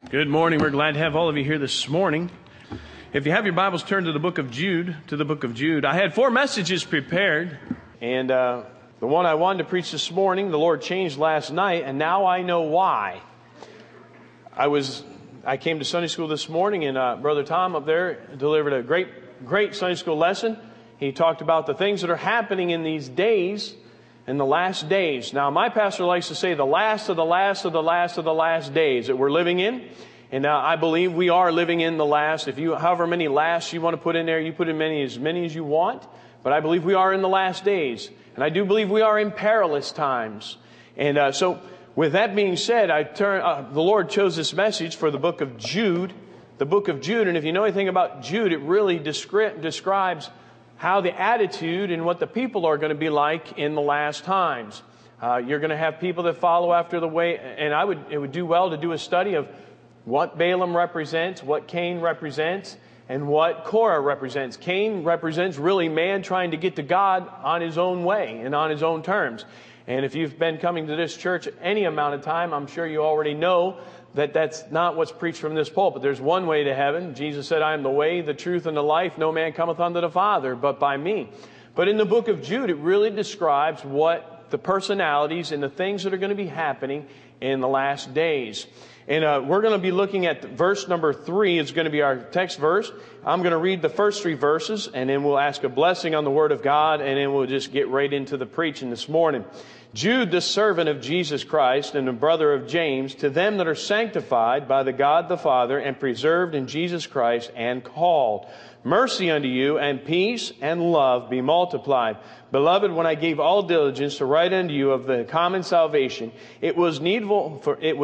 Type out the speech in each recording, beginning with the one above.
Good morning. We're glad to have all of you here this morning. If you have your Bibles, turn to the book of Jude. I had 4 messages prepared, and the one I wanted to preach this morning, the Lord changed last night, and now I know why. I came to Sunday school this morning, and Brother Tom up there delivered a great Sunday school lesson. He talked about the things that are happening in these days, in the last days. Now, my pastor likes to say the last of the last of the last of the last days that we're living in. And I believe we are living in the last. However many lasts you want to put in there, you put in as many as you want. But I believe we are in the last days. And I do believe we are in perilous times. And so with that being said, the Lord chose this message for the book of Jude. The book of Jude. And if you know anything about Jude, it really describes how the attitude and what the people are going to be like in the last times. You're going to have people that follow after the way, and it would do well to do a study of what Balaam represents, what Cain represents, and what Korah represents. Cain represents really man trying to get to God on his own way and on his own terms. And if you've been coming to this church any amount of time, I'm sure you already know that that's not what's preached from this pulpit. There's one way to heaven. Jesus said, I am the way, the truth, and the life. No man cometh unto the Father but by me. But in the book of Jude, it really describes what the personalities and the things that are going to be happening in the last days. And we're going to be looking at verse number 3. It's going to be our text verse. I'm going to read the first 3 verses, and then we'll ask a blessing on the Word of God, and then we'll just get right into the preaching this morning. Jude, the servant of Jesus Christ and the brother of James, to them that are sanctified by the God the Father and preserved in Jesus Christ and called. Mercy unto you, and peace and love be multiplied. Beloved, when I gave all diligence to write unto you of the common salvation, it was needful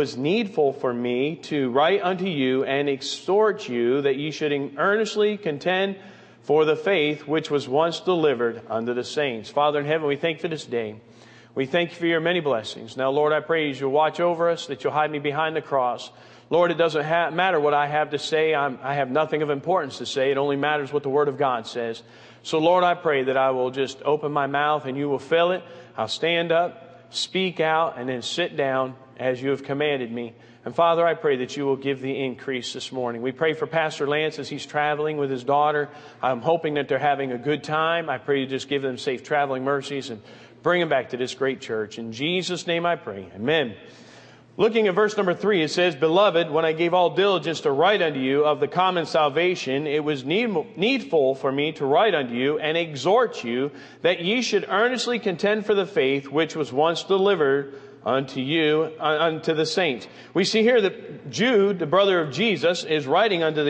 for me to write unto you and exhort you that ye should earnestly contend for the faith which was once delivered unto the saints. Father in heaven, we thank you for this day. We thank you for your many blessings. Now, Lord, I pray as you'll watch over us, that you'll hide me behind the cross. Lord, it doesn't matter what I have to say. I have nothing of importance to say. It only matters what the Word of God says. So, Lord, I pray that I will just open my mouth and you will fill it. I'll stand up, speak out, and then sit down as you have commanded me. And, Father, I pray that you will give the increase this morning. We pray for Pastor Lance as he's traveling with his daughter. I'm hoping that they're having a good time. I pray you just give them safe traveling mercies and bring them back to this great church. In Jesus' name I pray. Amen. Looking at verse number 3, it says, Beloved, when I gave all diligence to write unto you of the common salvation, it was needful for me to write unto you and exhort you that ye should earnestly contend for the faith which was once delivered unto you, unto the saints. We see here that Jude, the brother of Jesus, is writing unto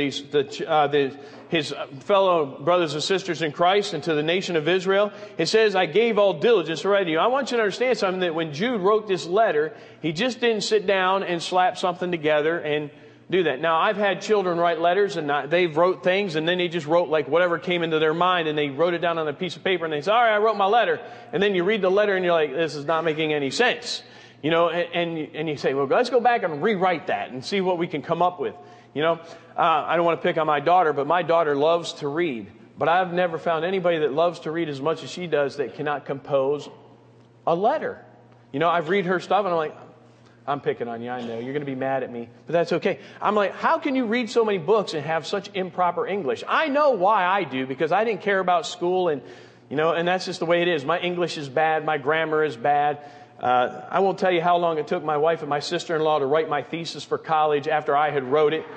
his fellow brothers and sisters in Christ and to the nation of Israel. It says, I gave all diligence to write to you. I want you to understand something, that when Jude wrote this letter, he just didn't sit down and slap something together and do that. Now, I've had children write letters, and they've wrote things, and then they just wrote like whatever came into their mind, and they wrote it down on a piece of paper, and they say, all right, I wrote my letter. And then you read the letter, and you're like, this is not making any sense. You know, and you say, well, let's go back and rewrite that and see what we can come up with. You know, I don't want to pick on my daughter, but my daughter loves to read. But I've never found anybody that loves to read as much as she does that cannot compose a letter. You know, I've read her stuff, and I'm like, I'm picking on you, I know. You're going to be mad at me, but that's okay. I'm like, how can you read so many books and have such improper English? I know why I do, because I didn't care about school, and, you know, and that's just the way it is. My English is bad. My grammar is bad. I won't tell you how long it took my wife and my sister-in-law to write my thesis for college after I had wrote it.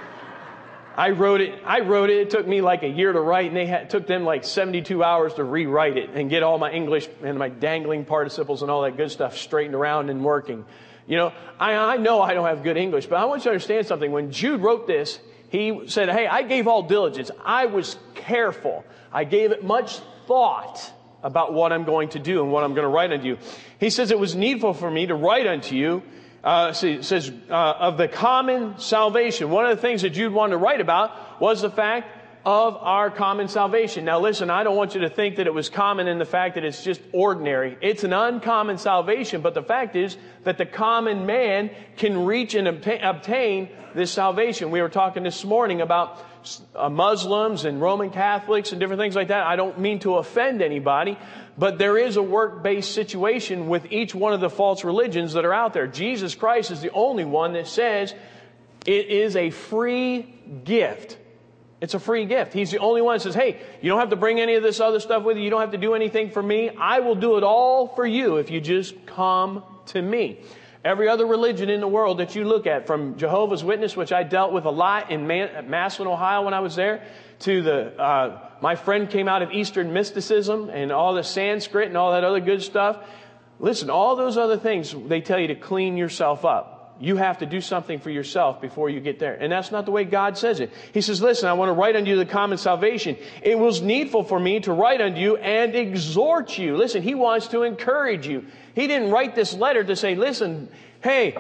I wrote it. It took me like a year to write, and it took them like 72 hours to rewrite it and get all my English and my dangling participles and all that good stuff straightened around and working. You know I know I don't have good English, but I want you to understand something. When Jude wrote this, he said, hey, I gave all diligence. I was careful. I gave it much thought about what I'm going to do and what I'm going to write unto you. He says it was needful for me to write unto you, of the common salvation. One of the things that Jude wanted to write about was the fact of our common salvation. Now listen, I don't want you to think that it was common in the fact that it's just ordinary. It's an uncommon salvation, but the fact is that the common man can reach and obtain this salvation. We were talking this morning about Muslims and Roman Catholics and different things like that. I don't mean to offend anybody, but there is a work-based situation with each one of the false religions that are out there. Jesus Christ is the only one that says It is a free gift. It's a free gift. He's the only one that says, hey, you don't have to bring any of this other stuff with you. You don't have to do anything for me. I will do it all for you if you just come to me. Every other religion in the world that you look at, from Jehovah's Witness, which I dealt with a lot in Massillon, Ohio when I was there, to my friend came out of Eastern mysticism and all the Sanskrit and all that other good stuff. Listen, all those other things, they tell you to clean yourself up. You have to do something for yourself before you get there. And that's not the way God says it. He says, listen, I want to write unto you the common salvation. It was needful for me to write unto you and exhort you. Listen, He wants to encourage you. He didn't write this letter to say, listen, hey,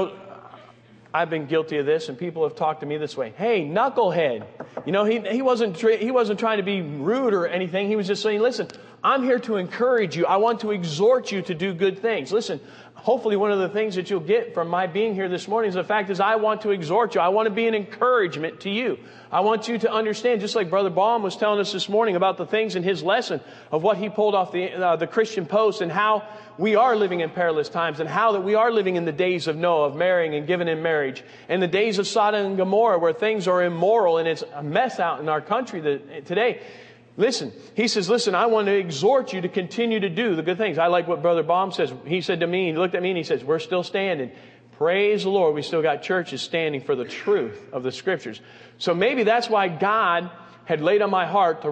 I've been guilty of this and people have talked to me this way. Hey, knucklehead. He wasn't trying to be rude or anything. He was just saying, listen, I'm here to encourage you. I want to exhort you to do good things. Listen, hopefully one of the things that you'll get from my being here this morning is the fact is I want to exhort you. I want to be an encouragement to you. I want you to understand, just like Brother Baum was telling us this morning about the things in his lesson of what he pulled off the Christian Post and how we are living in perilous times and how that we are living in the days of Noah, of marrying and giving in marriage, and the days of Sodom and Gomorrah where things are immoral and it's a mess out in our country today. Listen, he says, listen, I want to exhort you to continue to do the good things. I like what Brother Baum says. He said to me, he looked at me and he says, we're still standing. Praise the Lord, we still got churches standing for the truth of the Scriptures. So maybe that's why God had laid on my heart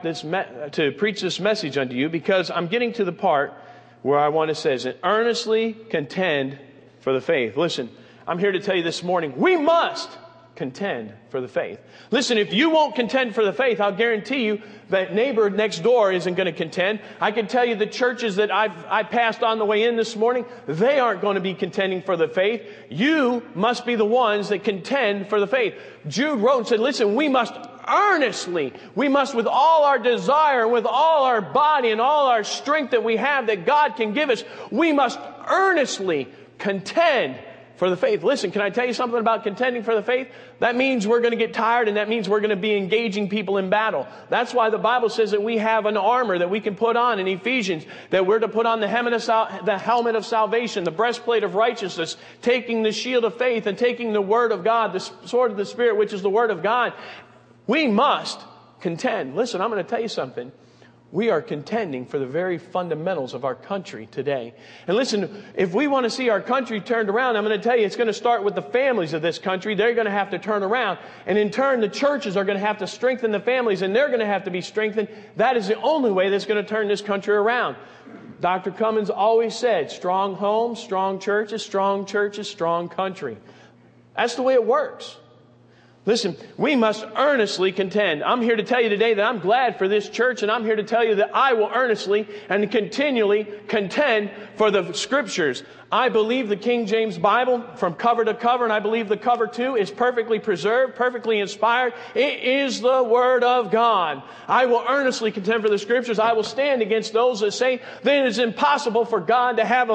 to preach this message unto you, because I'm getting to the part where I want to say, earnestly contend for the faith. Listen, I'm here to tell you this morning, we must contend for the faith. Listen, if you won't contend for the faith, I'll guarantee you that neighbor next door isn't going to contend. I can tell you the churches that I passed on the way in this morning, they aren't going to be contending for the faith. You must be the ones that contend for the faith. Jude wrote and said, listen, we must earnestly, we must with all our desire, with all our body and all our strength that we have that God can give us, we must earnestly contend for the faith. Listen, can I tell you something about contending for the faith? That means we're going to get tired, and that means we're going to be engaging people in battle. That's why the Bible says that we have an armor that we can put on in Ephesians, that we're to put on the helmet of salvation, the breastplate of righteousness, taking the shield of faith and taking the word of God, the sword of the Spirit, which is the word of God. We must contend. Listen, I'm going to tell you something. We are contending for the very fundamentals of our country today. And listen, if we want to see our country turned around, I'm going to tell you, it's going to start with the families of this country. They're going to have to turn around. And in turn, the churches are going to have to strengthen the families, and they're going to have to be strengthened. That is the only way that's going to turn this country around. Dr. Cummins always said, strong homes, strong churches, strong country. That's the way it works. Listen, we must earnestly contend. I'm here to tell you today that I'm glad for this church, and I'm here to tell you that I will earnestly and continually contend for the Scriptures. I believe the King James Bible from cover to cover, and I believe the cover too is perfectly preserved, perfectly inspired. It is the Word of God. I will earnestly contend for the Scriptures. I will stand against those that say that it is impossible for God to have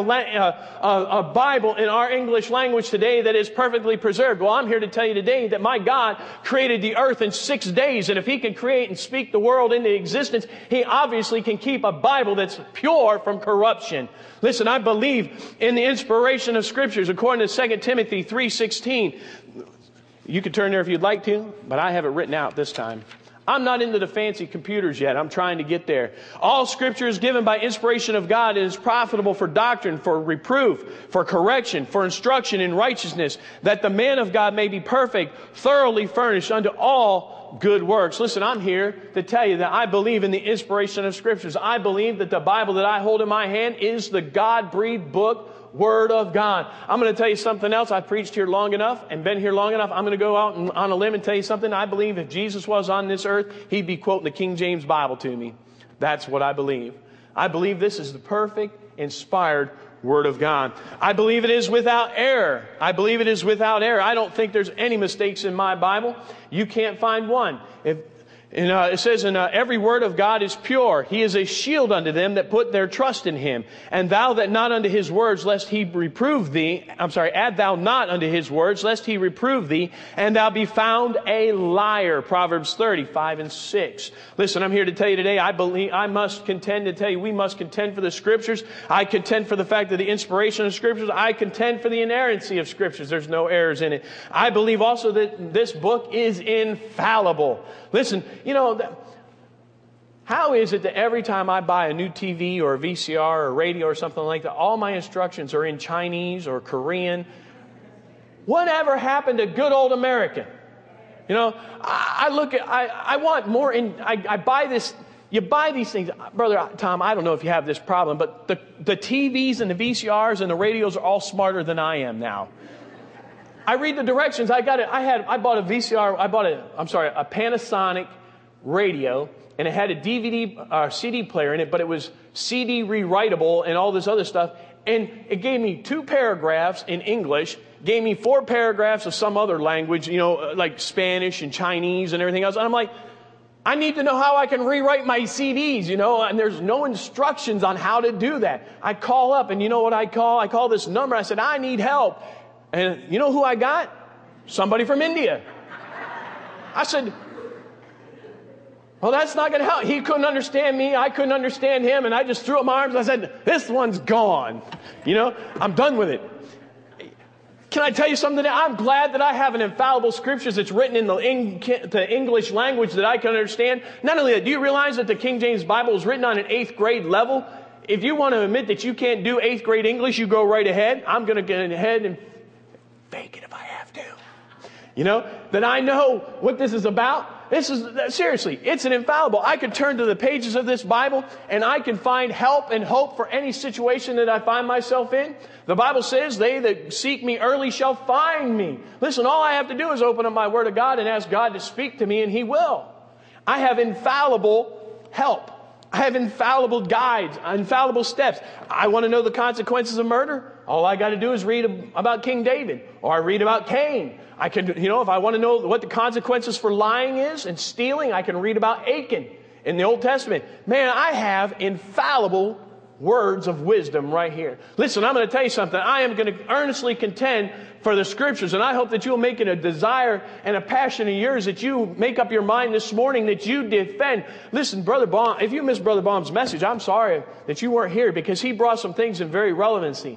a Bible in our English language today that is perfectly preserved. Well, I'm here to tell you today that my God created the earth in 6 days, and if He can create and speak the world into existence, He obviously can keep a Bible that's pure from corruption. Listen, I believe in the inspiration of Scriptures according to 2 Timothy 3:16. You could turn there if you'd like to, but I have it written out this time. I'm not into the fancy computers yet. I'm trying to get there. All Scripture is given by inspiration of God and is profitable for doctrine, for reproof, for correction, for instruction in righteousness, that the man of God may be perfect, thoroughly furnished unto all good works. Listen, I'm here to tell you that I believe in the inspiration of Scriptures. I believe that the Bible that I hold in my hand is the God-breathed book, Word of God. I'm going to tell you something else. I've preached here long enough and been here long enough. I'm going to go out on a limb and tell you something. I believe if Jesus was on this earth, He'd be quoting the King James Bible to me. That's what I believe. I believe this is the perfect, inspired Word of God. I believe it is without error. I believe it is without error. I don't think there's any mistakes in my Bible. You can't find one. And it says, every word of God is pure. He is a shield unto them that put their trust in Him. And thou that not unto His words, lest He reprove thee. Add thou not unto His words, lest He reprove thee, and thou be found a liar. Proverbs 30:5 and 6. Listen, I'm here to tell you today, I must contend to tell you, we must contend for the Scriptures. I contend for the fact of the inspiration of Scriptures. I contend for the inerrancy of Scriptures. There's no errors in it. I believe also that this book is infallible. Listen, how is it that every time I buy a new TV or a VCR or a radio or something like that, all my instructions are in Chinese or Korean? Whatever happened to good old American? I want more I buy this. You buy these things. Brother Tom, I don't know if you have this problem, but the TVs and the VCRs and the radios are all smarter than I am now. I read the directions. I bought a VCR. A Panasonic radio, and it had a DVD, CD player in it, but it was CD rewritable and all this other stuff. And it gave me 2 paragraphs in English, gave me 4 paragraphs of some other language, like Spanish and Chinese and everything else. And I'm like, I need to know how I can rewrite my CDs, and there's no instructions on how to do that. I call up, and you know what I call? I call this number. I said, I need help. And you know who I got? Somebody from India. I said, well, that's not going to help. He couldn't understand me. I couldn't understand him. And I just threw up my arms. I said, this one's gone. I'm done with it. Can I tell you something? I'm glad that I have an infallible Scriptures that's written in the English language that I can understand. Not only that, do you realize that the King James Bible is written on an 8th grade level? If you want to admit that you can't do 8th grade English, you go right ahead. I'm going to get ahead and fake it if I have to. That I know what this is about. Seriously, it's an infallible. I could turn to the pages of this Bible and I can find help and hope for any situation that I find myself in. The Bible says, they that seek me early shall find me. Listen, all I have to do is open up my Word of God and ask God to speak to me, and He will. I have infallible help. I have infallible guides, infallible steps. I want to know the consequences of murder. All I got to do is read about King David, or I read about Cain. I can, if I want to know what the consequences for lying is and stealing, I can read about Achan in the Old Testament. Man, I have infallible words of wisdom right here. Listen, I'm going to tell you something. I am going to earnestly contend for the Scriptures, and I hope that you'll make it a desire and a passion of yours, that you make up your mind this morning that you defend. Listen, Brother Baum, if you missed Brother Baum's message, I'm sorry that you weren't here, because he brought some things in very relevancy.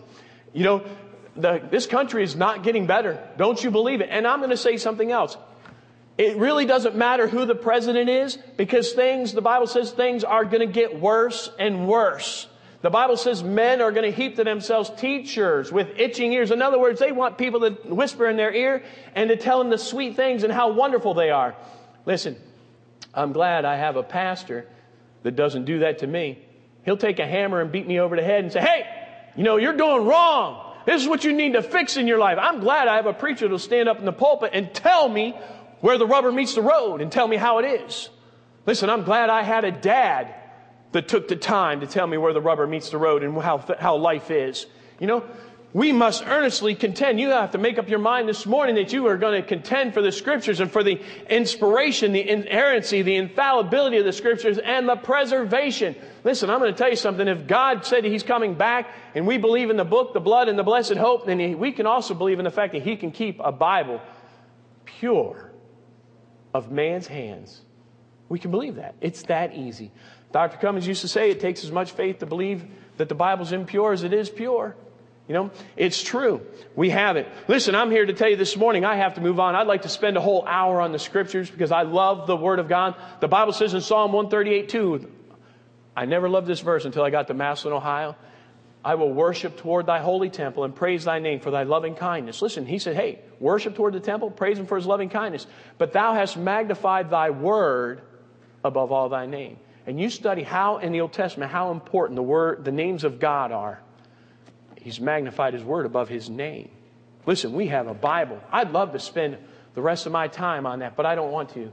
This country is not getting better. Don't you believe it? And I'm going to say something else. It really doesn't matter who the president is, because the Bible says things are going to get worse and worse. The Bible says men are going to heap to themselves teachers with itching ears. In other words, they want people to whisper in their ear and to tell them the sweet things and how wonderful they are. Listen, I'm glad I have a pastor that doesn't do that to me. He'll take a hammer and beat me over the head and say, hey, you're doing wrong. This is what you need to fix in your life. I'm glad I have a preacher that'll stand up in the pulpit and tell me where the rubber meets the road and tell me how it is. Listen, I'm glad I had a dad that took the time to tell me where the rubber meets the road and how life is. We must earnestly contend. You have to make up your mind this morning that you are going to contend for the Scriptures and for the inspiration, the inerrancy, the infallibility of the Scriptures, and the preservation. Listen, I'm going to tell you something. If God said He's coming back, and we believe in the book, the blood, and the blessed hope, then we can also believe in the fact that He can keep a Bible pure of man's hands. We can believe that. It's that easy. Dr. Cummins used to say it takes as much faith to believe that the Bible's impure as it is pure. It's true. We have it. Listen, I'm here to tell you this morning, I have to move on. I'd like to spend a whole hour on the Scriptures because I love the Word of God. The Bible says in Psalm 138:2, I never loved this verse until I got to Massillon, Ohio. I will worship toward thy holy temple and praise thy name for thy loving kindness. Listen, he said, hey, worship toward the temple, praise Him for His loving kindness. But thou hast magnified thy word above all thy name. And you study how in the Old Testament, how important the names of God are. He's magnified His word above His name. Listen, we have a Bible. I'd love to spend the rest of my time on that, but I don't want to.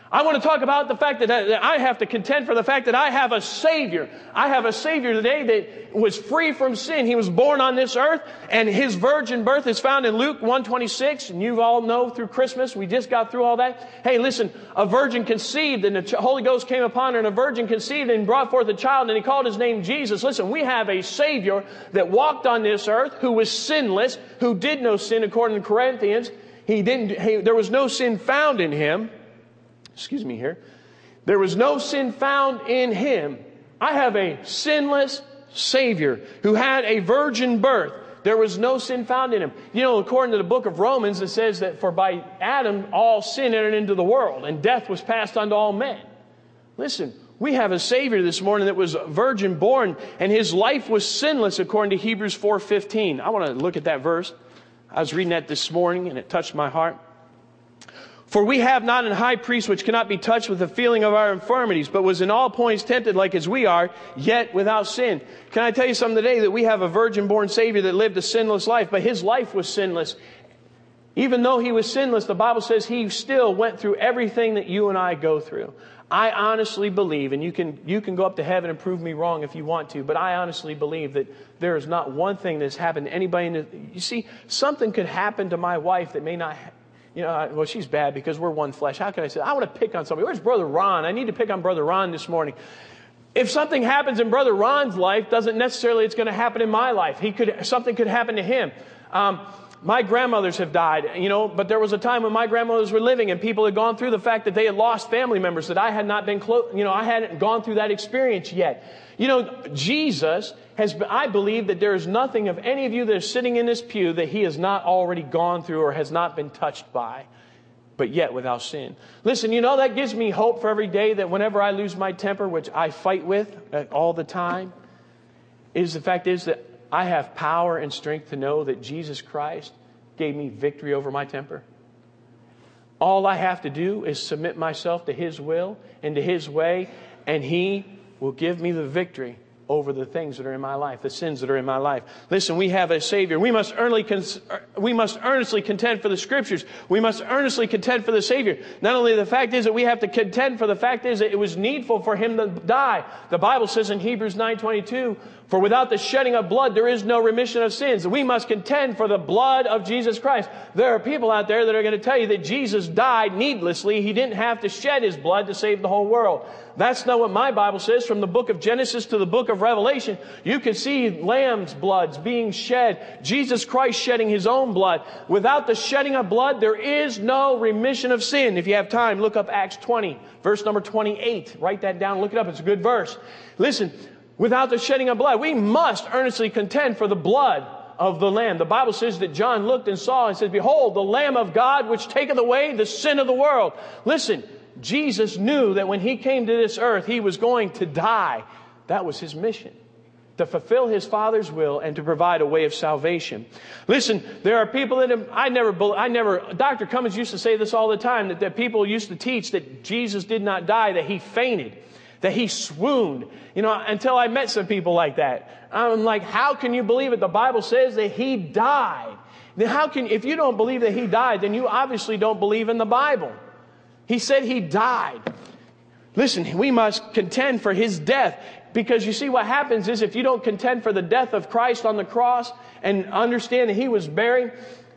I want to talk about the fact that I have to contend for the fact that I have a Savior. I have a Savior today that was free from sin. He was born on this earth, and His virgin birth is found in Luke 1:26. And you all know through Christmas, we just got through all that. Hey, listen, a virgin conceived, and the Holy Ghost came upon her, and a virgin conceived and brought forth a child, and He called His name Jesus. Listen, we have a Savior that walked on this earth, who was sinless, who did no sin, according to Corinthians. There was no sin found in Him. Excuse me here. There was no sin found in Him. I have a sinless Savior who had a virgin birth. There was no sin found in Him. You know, according to the book of Romans, it says that for by Adam all sin entered into the world, and death was passed unto all men. Listen, we have a Savior this morning that was virgin born, and His life was sinless, according to Hebrews 4:15. I want to look at that verse. I was reading that this morning, and it touched my heart. For we have not an high priest which cannot be touched with the feeling of our infirmities, but was in all points tempted like as we are, yet without sin. Can I tell you something today? That we have a virgin-born Savior that lived a sinless life, but His life was sinless. Even though He was sinless, the Bible says He still went through everything that you and I go through. I honestly believe, and you can go up to heaven and prove me wrong if you want to, but I honestly believe that there is not one thing that's happened to anybody. You see, something could happen to my wife that may not well, she's bad because we're one flesh. How can I say that? I want to pick on somebody. Where's Brother Ron? I need to pick on Brother Ron this morning. If something happens in Brother Ron's life, doesn't necessarily it's going to happen in my life. Something could happen to him. My grandmothers have died, but there was a time when my grandmothers were living and people had gone through the fact that they had lost family members, that I had not been close, I hadn't gone through that experience yet. Jesus I believe that there is nothing of any of you that are sitting in this pew that He has not already gone through or has not been touched by, but yet without sin. Listen, that gives me hope for every day, that whenever I lose my temper, which I fight with all the time, the fact is that I have power and strength to know that Jesus Christ gave me victory over my temper. All I have to do is submit myself to His will and to His way, and He will give me the victory over the things that are in my life, the sins that are in my life. Listen, we have a Savior. We must earnestly contend for the Scriptures. We must earnestly contend for the Savior. Not only the fact is that we have to contend for the fact is that it was needful for Him to die. The Bible says in Hebrews 9:22, for without the shedding of blood, there is no remission of sins. We must contend for the blood of Jesus Christ. There are people out there that are going to tell you that Jesus died needlessly. He didn't have to shed His blood to save the whole world. That's not what my Bible says. From the book of Genesis to the book of Revelation, you can see lambs' bloods being shed. Jesus Christ shedding His own blood. Without the shedding of blood, there is no remission of sin. If you have time, look up Acts 20, verse number 28. Write that down. Look it up. It's a good verse. Listen, without the shedding of blood, we must earnestly contend for the blood of the Lamb. The Bible says that John looked and saw and said, behold, the Lamb of God which taketh away the sin of the world. Listen, Jesus knew that when He came to this earth, He was going to die. That was His mission, to fulfill His Father's will and to provide a way of salvation. Listen, there are people that Dr. Cummins used to say this all the time, that people used to teach that Jesus did not die, that He fainted, that He swooned. Until I met some people like that. I'm like, how can you believe it? The Bible says that He died. Then if you don't believe that He died, then you obviously don't believe in the Bible. He said He died. Listen, we must contend for His death. Because you see what happens is if you don't contend for the death of Christ on the cross and understand that He was buried,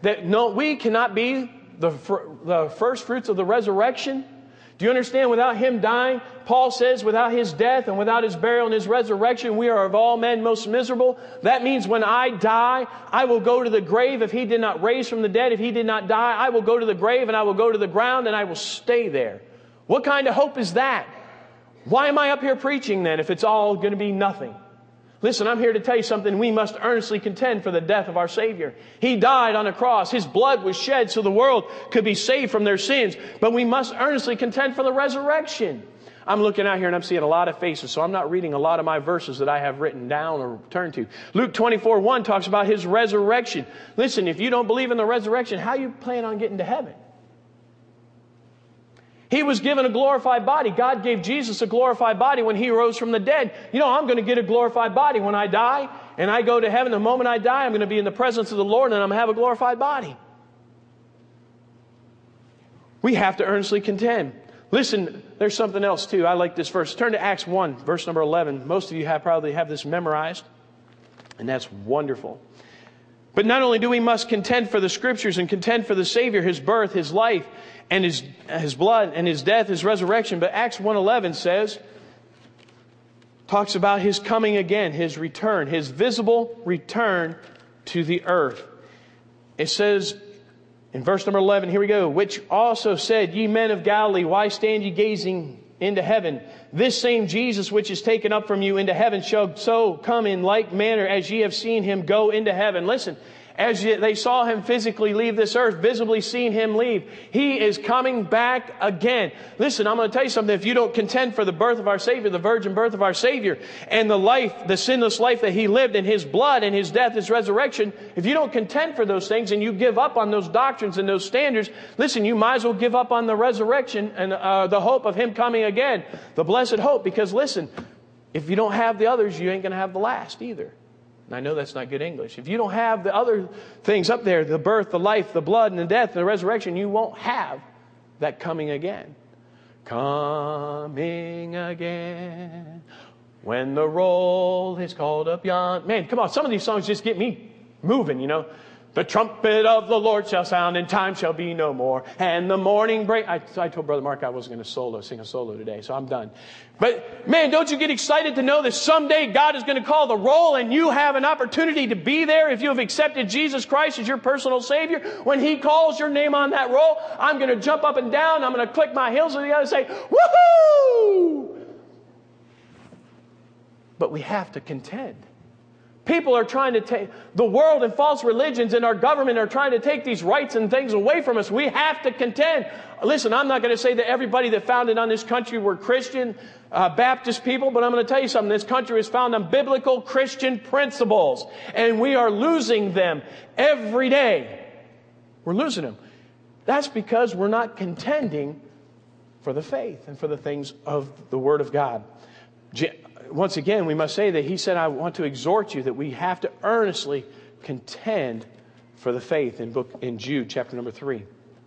we cannot be the first fruits of the resurrection. Do you understand? Without Him dying, Paul says, without His death and without His burial and His resurrection, we are of all men most miserable. That means when I die, I will go to the grave. If He did not raise from the dead, if He did not die, I will go to the grave and I will go to the ground and I will stay there. What kind of hope is that? Why am I up here preaching then if it's all going to be nothing? Listen, I'm here to tell you something. We must earnestly contend for the death of our Savior. He died on a cross. His blood was shed so the world could be saved from their sins. But we must earnestly contend for the resurrection. I'm looking out here and I'm seeing a lot of faces, so I'm not reading a lot of my verses that I have written down or turned to. Luke 24:1 talks about His resurrection. Listen, if you don't believe in the resurrection, how you plan on getting to heaven? He was given a glorified body. God gave Jesus a glorified body when He rose from the dead. I'm going to get a glorified body when I die and I go to heaven. The moment I die, I'm going to be in the presence of the Lord and I'm going to have a glorified body. We have to earnestly contend. Listen, there's something else too. I like this verse. Turn to Acts 1, verse number 11. Most of you probably have this memorized, and that's wonderful. But not only do we must contend for the Scriptures and contend for the Savior, His birth, His life, and His blood, and His death, His resurrection, but Acts 1:11 talks about His coming again, His return, His visible return to the earth. It says in verse number 11, here we go, which also said, ye men of Galilee, why stand ye gazing into heaven? This same Jesus which is taken up from you into heaven shall so come in like manner as ye have seen Him go into heaven. Listen, as they saw Him physically leave this earth, visibly seeing Him leave, He is coming back again. Listen, I'm going to tell you something. If you don't contend for the birth of our Savior, the virgin birth of our Savior, and the life, the sinless life that He lived, and His blood and His death, His resurrection, if you don't contend for those things and you give up on those doctrines and those standards, listen, you might as well give up on the resurrection and the hope of Him coming again. The blessed hope. Because listen, if you don't have the others, you ain't going to have the last either. And I know that's not good English. If you don't have the other things up there, the birth, the life, the blood, and the death, and the resurrection, you won't have that coming again. Coming again when the roll is called up yon. Man, come on. Some of these songs just get me moving, you know. The trumpet of the Lord shall sound, and time shall be no more. And the morning break. I told Brother Mark I wasn't going to sing a solo today, so I'm done. But man, don't you get excited to know that someday God is going to call the roll, and you have an opportunity to be there if you have accepted Jesus Christ as your personal Savior. When He calls your name on that roll, I'm going to jump up and down. I'm going to click my heels together and say, woohoo! But we have to contend. People are trying to take, the world and false religions and our government are trying to take these rights and things away from us. We have to contend. Listen, I'm not going to say that everybody that founded on this country were Christian, Baptist people, but I'm going to tell you something. This country was founded on biblical Christian principles, and we are losing them every day. We're losing them. That's because we're not contending for the faith and for the things of the Word of God. Once again, we must say that He said, I want to exhort you that we have to earnestly contend for the faith in Jude chapter number 3.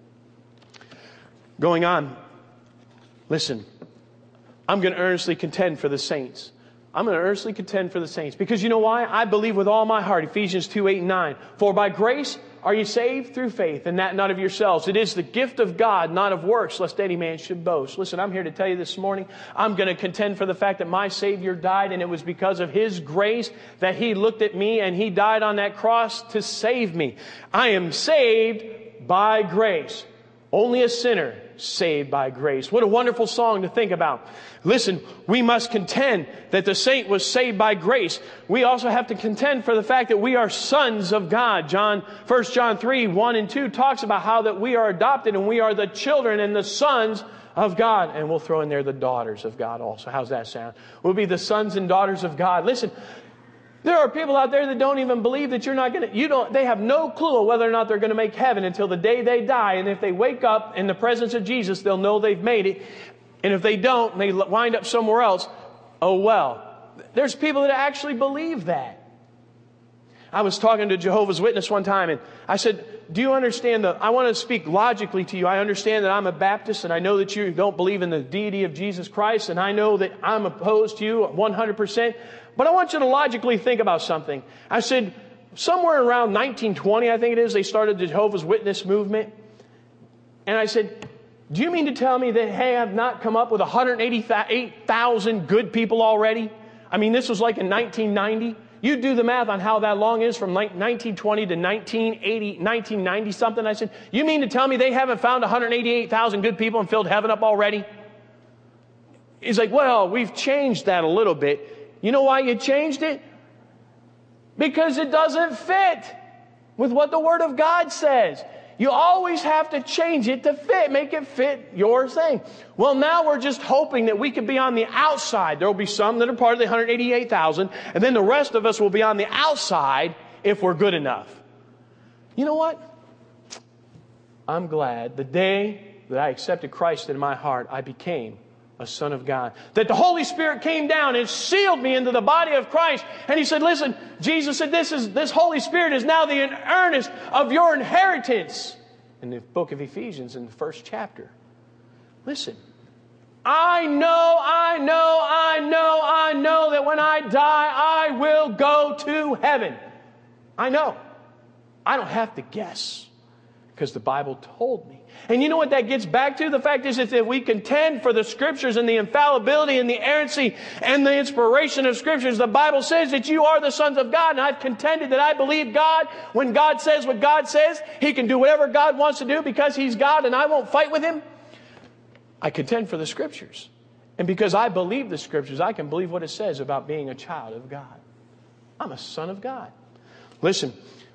Going on, listen, I'm going to earnestly contend for the saints. I'm going to earnestly contend for the saints. Because you know why? I believe with all my heart, Ephesians 2:8-9. For by grace are you saved through faith, and that not of yourselves. It is the gift of God, not of works, lest any man should boast. Listen, I'm here to tell you this morning, I'm going to contend for the fact that my Savior died, and it was because of His grace that He looked at me and He died on that cross to save me. I am saved by grace. Only a sinner saved by grace. What a wonderful song to think about. Listen, we must contend that the saint was saved by grace. We also have to contend for the fact that we are sons of God. 1 John 3:1-2 talks about how that we are adopted and we are the children and the sons of God. And we'll throw in there the daughters of God also. How's that sound? We'll be the sons and daughters of God. Listen, there are people out there that don't even believe that you're not going to, they have no clue whether or not they're going to make heaven until the day they die. And if they wake up in the presence of Jesus, they'll know they've made it. And if they don't, and they wind up somewhere else, oh well. There's people that actually believe that. I was talking to Jehovah's Witness one time, and I said, do you understand I want to speak logically to you. I understand that I'm a Baptist, and I know that you don't believe in the deity of Jesus Christ, and I know that I'm opposed to you 100%. But I want you to logically think about something. I said, somewhere around 1920, I think it is, they started the Jehovah's Witness movement. And I said, do you mean to tell me that, hey, I've not come up with 188,000 good people already? I mean, this was like in 1990. You do the math on how that long is from 1920 to 1980, 1990 something. I said, you mean to tell me they haven't found 188,000 good people and filled heaven up already? He's like, well, we've changed that a little bit. You know why you changed it? Because it doesn't fit with what the Word of God says. You always have to change it to fit, make it fit your thing. Well, now we're just hoping that we can be on the outside. There will be some that are part of the 188,000, and then the rest of us will be on the outside if we're good enough. You know what? I'm glad the day that I accepted Christ in my heart, I became a son of God. That the Holy Spirit came down and sealed me into the body of Christ. And He said, listen, Jesus said, this Holy Spirit is now the earnest of your inheritance. In the book of Ephesians, in the first chapter. Listen, I know that when I die, I will go to heaven. I know. I don't have to guess because the Bible told me. And you know what that gets back to? The fact is that we contend for the Scriptures and the infallibility and the inerrancy and the inspiration of Scriptures. The Bible says that you are the sons of God, and I've contended that I believe God. When God says what God says, He can do whatever God wants to do because He's God, and I won't fight with Him. I contend for the Scriptures. And because I believe the Scriptures, I can believe what it says about being a child of God. I'm a son of God. Listen.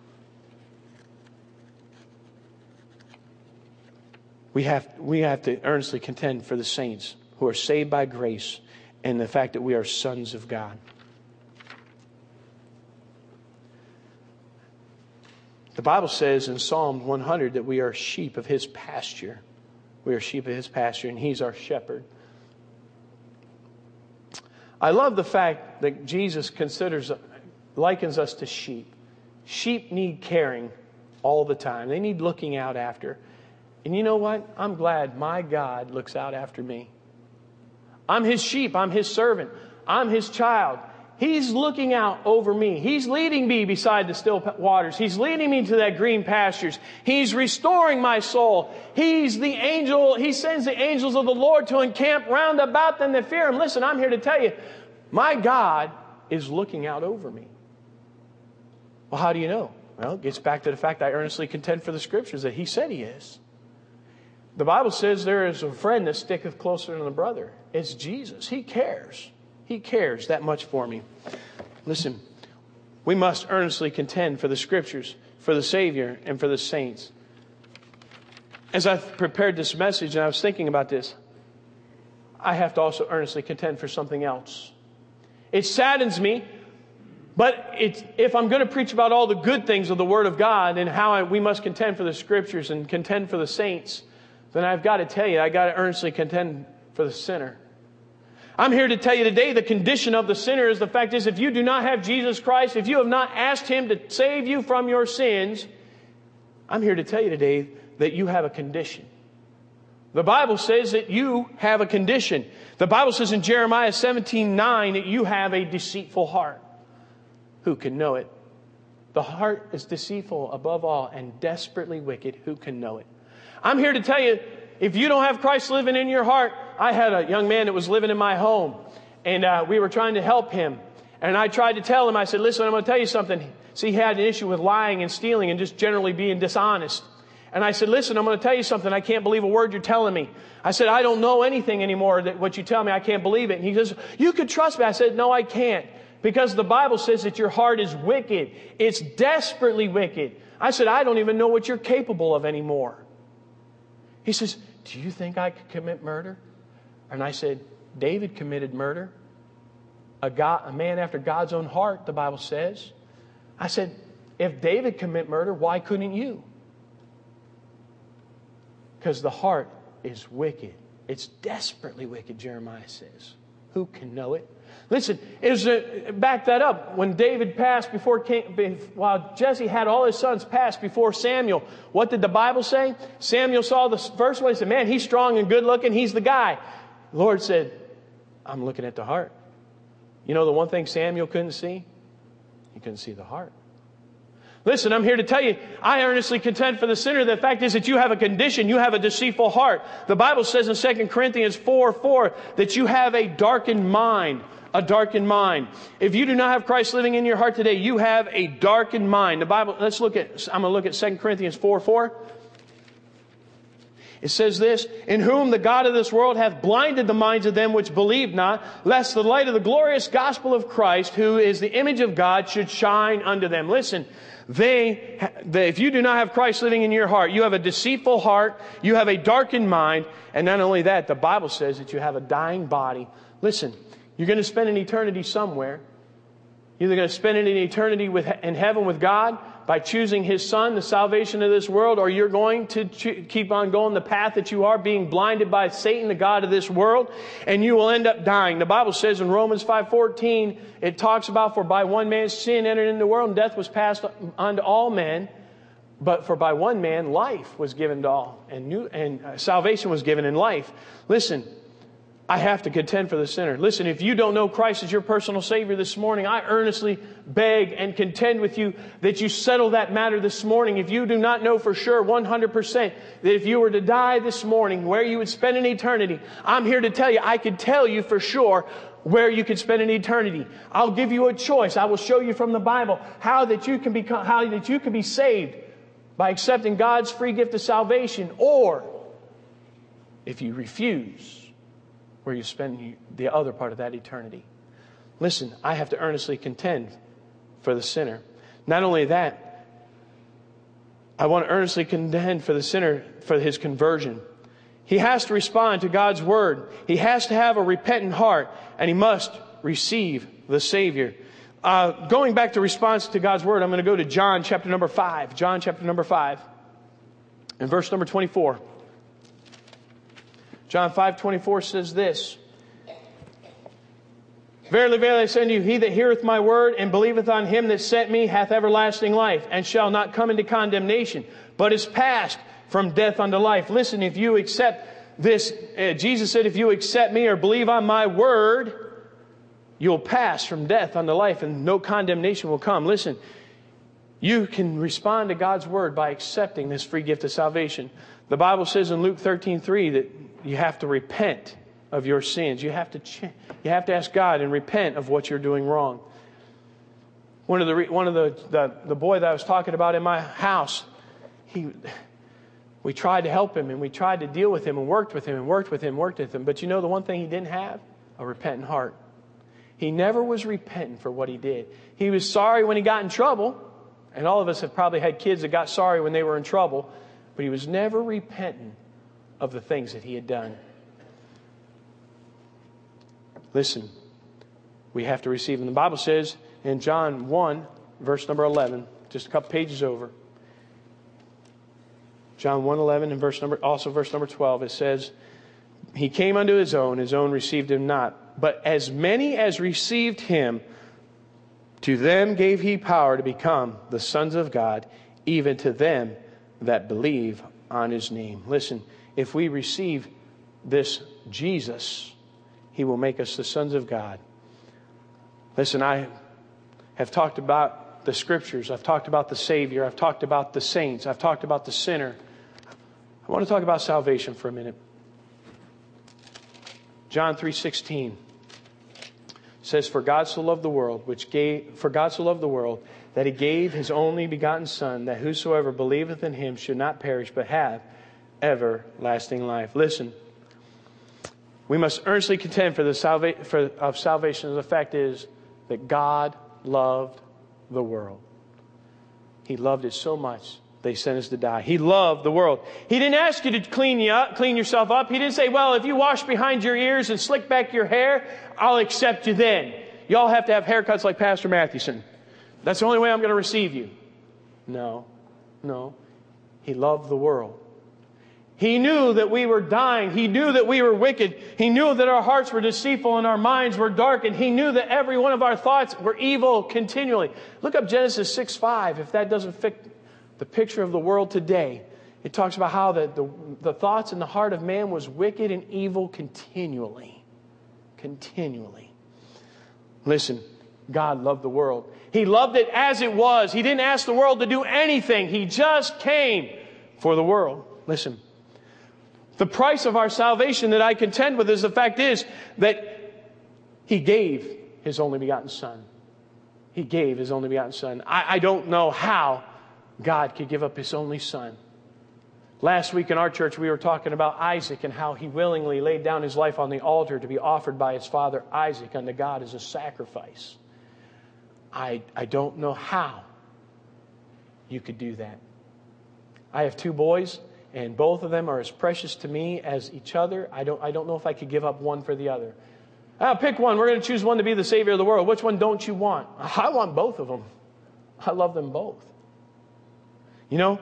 We have to earnestly contend for the saints who are saved by grace and the fact that we are sons of God. The Bible says in Psalm 100 that we are sheep of His pasture. We are sheep of His pasture, and He's our shepherd. I love the fact that Jesus likens us to sheep. Sheep need caring all the time. They need looking out after. And you know what? I'm glad my God looks out after me. I'm His sheep. I'm His servant. I'm His child. He's looking out over me. He's leading me beside the still waters. He's leading me to that green pastures. He's restoring my soul. He's the angel. He sends the angels of the Lord to encamp round about them that fear Him. Listen, I'm here to tell you, my God is looking out over me. Well, how do you know? Well, it gets back to the fact I earnestly contend for the Scriptures that He said He is. The Bible says there is a friend that sticketh closer than a brother. It's Jesus. He cares. He cares that much for me. Listen, we must earnestly contend for the Scriptures, for the Savior, and for the saints. As I prepared this message and I was thinking about this, I have to also earnestly contend for something else. It saddens me, but if I'm going to preach about all the good things of the Word of God and how we must contend for the Scriptures and contend for the saints, then I've got to tell you, I got to earnestly contend for the sinner. I'm here to tell you today the condition of the sinner is the fact is if you do not have Jesus Christ, if you have not asked Him to save you from your sins, I'm here to tell you today that you have a condition. The Bible says that you have a condition. The Bible says in Jeremiah 17:9 that you have a deceitful heart. Who can know it? The heart is deceitful above all and desperately wicked. Who can know it? I'm here to tell you, if you don't have Christ living in your heart, I had a young man that was living in my home, and we were trying to help him. And I tried to tell him, I said, listen, I'm going to tell you something. See, he had an issue with lying and stealing and just generally being dishonest. And I said, listen, I'm going to tell you something. I can't believe a word you're telling me. I said, I don't know anything anymore that what you tell me. I can't believe it. And he says, you could trust me. I said, no, I can't. Because the Bible says that your heart is wicked. It's desperately wicked. I said, I don't even know what you're capable of anymore. He says, do you think I could commit murder? And I said, David committed murder. A man after God's own heart, the Bible says. I said, if David commit murder, why couldn't you? Because the heart is wicked. It's desperately wicked, Jeremiah says. Who can know it? Listen, back that up. When David passed while Jesse had all his sons pass before Samuel, what did the Bible say? Samuel saw the first one and said, man, he's strong and good looking. He's the guy. The Lord said, I'm looking at the heart. You know the one thing Samuel couldn't see? He couldn't see the heart. Listen, I'm here to tell you, I earnestly contend for the sinner. The fact is that you have a condition. You have a deceitful heart. The Bible says in 2 Corinthians 4:4 that you have a darkened mind. A darkened mind. If you do not have Christ living in your heart today, you have a darkened mind. The Bible, I'm going to look at 2 Corinthians 4:4. It says this, in whom the God of this world hath blinded the minds of them which believe not, lest the light of the glorious gospel of Christ, who is the image of God, should shine unto them. Listen, if you do not have Christ living in your heart, you have a deceitful heart, you have a darkened mind, and not only that, the Bible says that you have a dying body. Listen, you're going to spend an eternity somewhere. You're either going to spend it in eternity in heaven with God by choosing His Son, the salvation of this world, or you're going to keep on going the path that you are, being blinded by Satan, the god of this world, and you will end up dying. The Bible says in Romans 5:14, it talks about, for by one man's sin entered into the world, and death was passed unto all men. But for by one man life was given to all, and salvation was given in life. Listen, I have to contend for the sinner. Listen, if you don't know Christ as your personal Savior this morning, I earnestly beg and contend with you that you settle that matter this morning. If you do not know for sure 100% that if you were to die this morning, where you would spend an eternity, I'm here to tell you, I could tell you for sure where you could spend an eternity. I'll give you a choice. I will show you from the Bible how that you can be saved by accepting God's free gift of salvation, or if you refuse, where you spend the other part of that eternity. Listen, I have to earnestly contend for the sinner. Not only that, I want to earnestly contend for the sinner for his conversion. He has to respond to God's Word. He has to have a repentant heart, and he must receive the Savior. Going back to response to God's Word, I'm going to go to John chapter number 5. John chapter number 5 and verse number 24. John 5:24 says this. Verily, verily, I say unto you, he that heareth my word and believeth on him that sent me hath everlasting life, and shall not come into condemnation, but is passed from death unto life. Listen, if you accept this, Jesus said, if you accept me or believe on my word, you'll pass from death unto life, and no condemnation will come. Listen, you can respond to God's word by accepting this free gift of salvation. The Bible says in Luke 13:3 that you have to repent of your sins. You have to ask God and repent of what you're doing wrong. One of the boy that I was talking about in my house, we tried to help him, and we tried to deal with him, and worked with him. But you know the one thing he didn't have? A repentant heart. He never was repentant for what he did. He was sorry when he got in trouble, and all of us have probably had kids that got sorry when they were in trouble, but he was never repentant of the things that he had done. Listen, we have to receive them. The Bible says in John 1, verse number 11, just a couple pages over, John 1:11 and verse number 12, it says, he came unto his own received him not. But as many as received him, to them gave he power to become the sons of God, even to them that believe on his name. Listen, if we receive this Jesus, he will make us the sons of God. Listen, I have talked about the Scriptures. I've talked about the Savior. I've talked about the saints. I've talked about the sinner. I want to talk about salvation for a minute. John 3:16 says, For God so loved the world that he gave his only begotten Son, that whosoever believeth in him should not perish, but have everlasting life. Listen, we must earnestly contend for the salvation. The fact is that God loved the world. He loved it so much that he sent us to die. He loved the world. He didn't ask you to clean yourself up. He didn't say, well, if you wash behind your ears and slick back your hair, I'll accept you then. Y'all have to have haircuts like Pastor Mathewson. That's the only way I'm going to receive you. No. He loved the world. He knew that we were dying. He knew that we were wicked. He knew that our hearts were deceitful and our minds were darkened. He knew that every one of our thoughts were evil continually. Look up Genesis 6:5 if that doesn't fit the picture of the world today. It talks about how the thoughts in the heart of man was wicked and evil continually. Continually. Listen, God loved the world. He loved it as it was. He didn't ask the world to do anything. He just came for the world. Listen. The price of our salvation that I contend with is the fact is that he gave his only begotten Son. He gave his only begotten Son. I don't know how God could give up his only Son. Last week in our church we were talking about Isaac and how he willingly laid down his life on the altar to be offered by his father Isaac unto God as a sacrifice. I don't know how you could do that. I have 2 boys. And both of them are as precious to me as each other. I don't know if I could give up one for the other. I'll pick one. We're going to choose one to be the Savior of the world. Which one don't you want? I want both of them. I love them both. You know,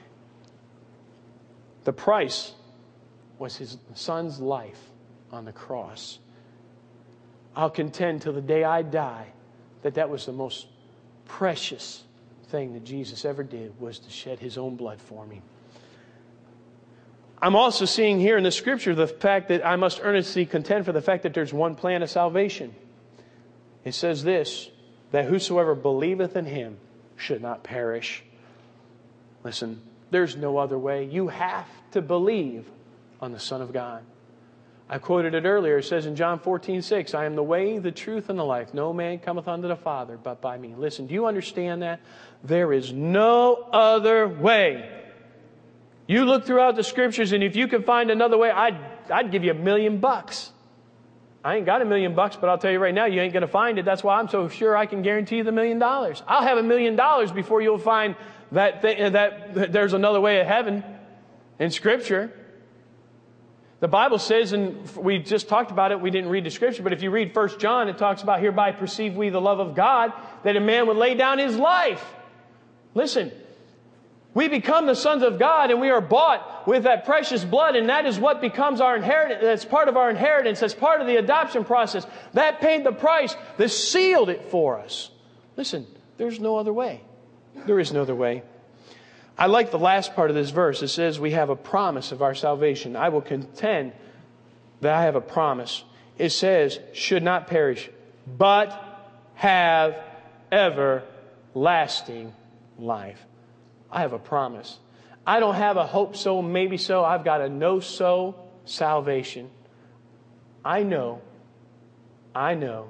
the price was his Son's life on the cross. I'll contend till the day I die that was the most precious thing that Jesus ever did, was to shed his own blood for me. I'm also seeing here in the Scripture the fact that I must earnestly contend for the fact that there's one plan of salvation. It says this, that whosoever believeth in Him should not perish. Listen, there's no other way. You have to believe on the Son of God. I quoted it earlier. It says in John 14:6, I am the way, the truth, and the life. No man cometh unto the Father but by me. Listen, do you understand that? There is no other way. You look throughout the Scriptures, and if you can find another way, I'd give you $1 million. I ain't got $1 million, but I'll tell you right now, you ain't going to find it. That's why I'm so sure I can guarantee you the $1 million. I'll have $1 million before you'll find that there's another way of heaven in Scripture. The Bible says, and we just talked about it, we didn't read the Scripture, but if you read 1 John, it talks about, hereby perceive we the love of God, that a man would lay down his life. Listen, we become the sons of God, and we are bought with that precious blood, and that is what becomes our inheritance. That's part of our inheritance. That's part of the adoption process. That paid the price. That sealed it for us. Listen, there's no other way. There is no other way. I like the last part of this verse. It says we have a promise of our salvation. I will contend that I have a promise. It says, should not perish, but have everlasting life. I have a promise. I don't have a hope so, maybe so. I've got a no so salvation. I know where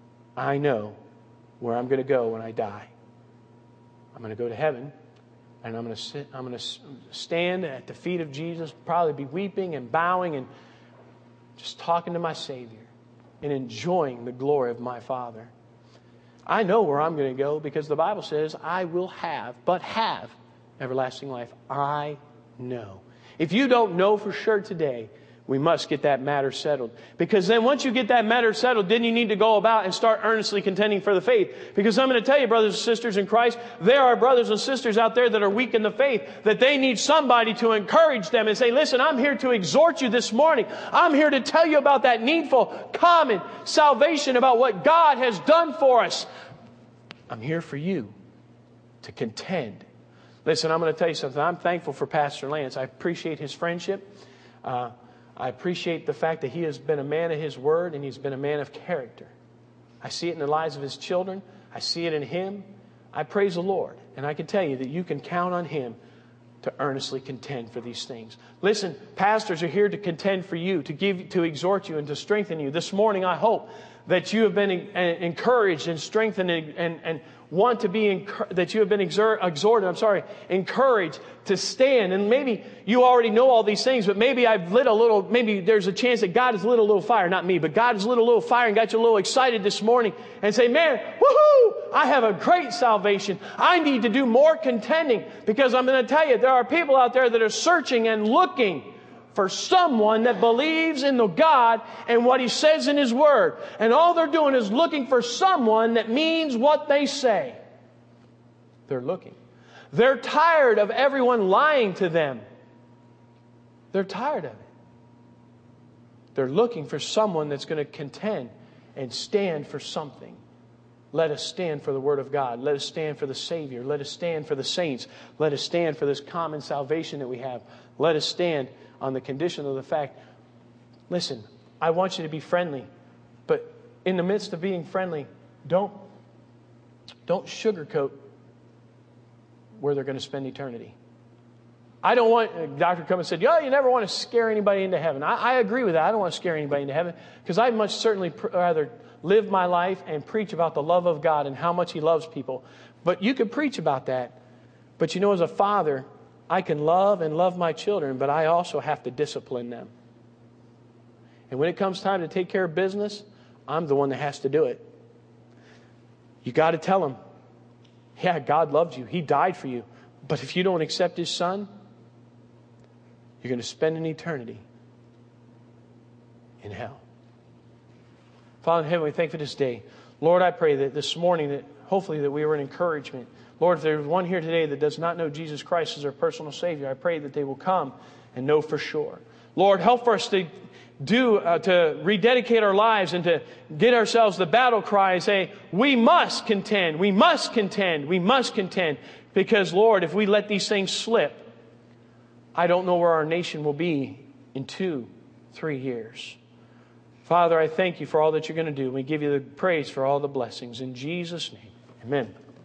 I'm going to go when I die. I'm going to go to heaven. And I'm going to stand at the feet of Jesus, probably be weeping and bowing and just talking to my Savior and enjoying the glory of my Father. I know where I'm going to go because the Bible says I will have everlasting life. I know. If you don't know for sure today, we must get that matter settled. Because then once you get that matter settled, then you need to go about and start earnestly contending for the faith. Because I'm going to tell you, brothers and sisters in Christ, there are brothers and sisters out there that are weak in the faith, that they need somebody to encourage them and say, listen, I'm here to exhort you this morning. I'm here to tell you about that needful, common salvation, about what God has done for us. I'm here for you to contend. Listen, I'm going to tell you something. I'm thankful for Pastor Lance. I appreciate his friendship. I appreciate the fact that he has been a man of his word and he's been a man of character. I see it in the lives of his children. I see it in him. I praise the Lord. And I can tell you that you can count on him to earnestly contend for these things. Listen, pastors are here to contend for you, to exhort you and to strengthen you. This morning, I hope that you have been encouraged and strengthened and want to be that you have been encouraged to stand. And maybe you already know all these things, but maybe maybe there's a chance that God has lit a little fire, not me, but God has lit a little fire and got you a little excited this morning and say, man, woohoo, I have a great salvation. I need to do more contending because I'm going to tell you, there are people out there that are searching and looking for someone that believes in the God and what He says in His Word. And all they're doing is looking for someone that means what they say. They're looking. They're tired of everyone lying to them. They're tired of it. They're looking for someone that's going to contend and stand for something. Let us stand for the Word of God. Let us stand for the Savior. Let us stand for the saints. Let us stand for this common salvation that we have. Let us stand on the condition of the fact, listen, I want you to be friendly, but in the midst of being friendly, don't sugarcoat where they're going to spend eternity. I don't want, a doctor come and said, you never want to scare anybody into heaven. I agree with that. I don't want to scare anybody into heaven because I'd much certainly rather live my life and preach about the love of God and how much He loves people. But you could preach about that. But as a father, I can love and love my children, but I also have to discipline them. And when it comes time to take care of business, I'm the one that has to do it. You got to tell them, yeah, God loved you. He died for you. But if you don't accept His Son, you're going to spend an eternity in hell. Father in heaven, we thank you for this day. Lord, I pray that this morning, that hopefully that we were an encouragement. Lord, if there's one here today that does not know Jesus Christ as their personal Savior, I pray that they will come and know for sure. Lord, help us to rededicate our lives and to get ourselves the battle cry and say, we must contend, we must contend, we must contend. Because, Lord, if we let these things slip, I don't know where our nation will be in 2-3 years. Father, I thank you for all that you're going to do. We give you the praise for all the blessings. In Jesus' name, amen.